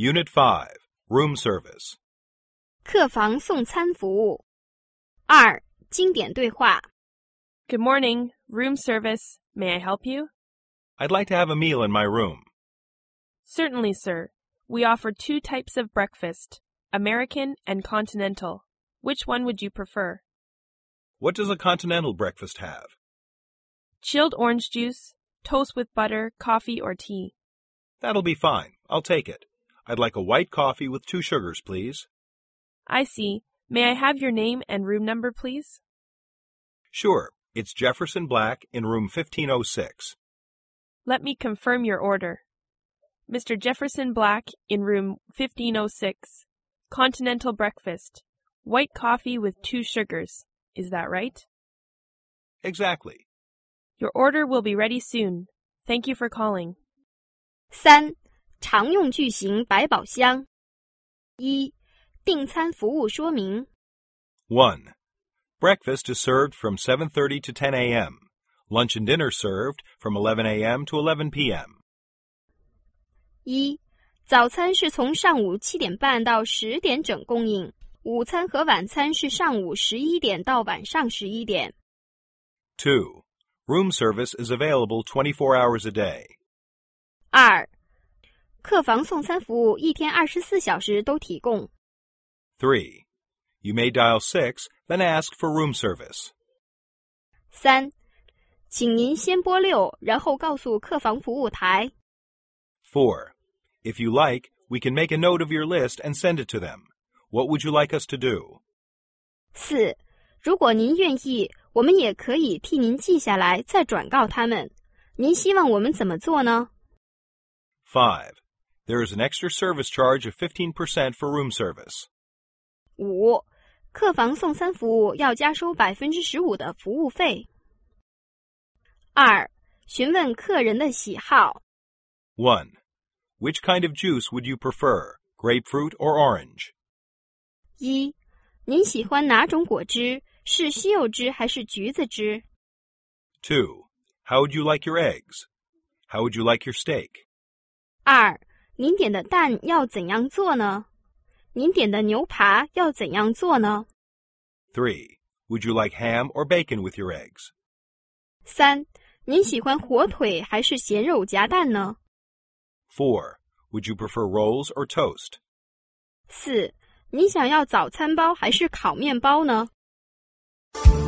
Unit 5, Room Service. 客房送餐服务。2. 经典对话。 Good morning, room service. May I help you? I'd like to have a meal in my room. Certainly, sir. We offer 2 types of breakfast, American and continental. Which one would you prefer? What does a continental breakfast have? Chilled orange juice, toast with butter, coffee, or tea. That'll be fine. I'll take it. I'd like a white coffee with 2 sugars, please. I see. May I have your name and room number, please? Sure. It's Jefferson Black in room 1506. Let me confirm your order. Mr. Jefferson Black in room 1506. Continental breakfast. White coffee with 2 sugars. Is that right? Exactly. Your order will be ready soon. Thank you for calling. 3. 常用句型百宝箱。1. 订餐服务说明。 1. Breakfast is served from 7:30 to 10 a.m. Lunch and dinner served from 11 a.m. to 11 p.m. 1. 早餐是从上午7点半到10点整供应，午餐和晚餐是上午11点到晚上11点。 2. Room service is available 24 hours a day. 2. 客房送餐服务一天24小时都提供。 3. You may dial 6, then ask for room service. 3. 请您先拨6，然后告诉客房服务台。 4. If you like, we can make a note of your list and send it to them. What would you like us to do? 4. 如果您愿意，我们也可以替您记下来，再转告他们。您希望我们怎么做呢？ 5. There is an extra service charge of 15% for room service. 5. 客房送餐服务要加收 15% 的服务费。 2. 询问客人的喜好。 1. Which kind of juice would you prefer, grapefruit or orange? 1. 您喜欢哪种果汁？是西柚汁还是橘子汁？ 2. How would you like your eggs? How would you like your steak? 2. 您点的蛋要怎样做呢？您点的牛扒要怎样做呢？ 3. Would you like ham or bacon with your eggs? 3. 您喜欢火腿还是咸肉夹蛋呢？ 4. Would you prefer rolls or toast? 4. 你想要早餐包还是烤面包呢？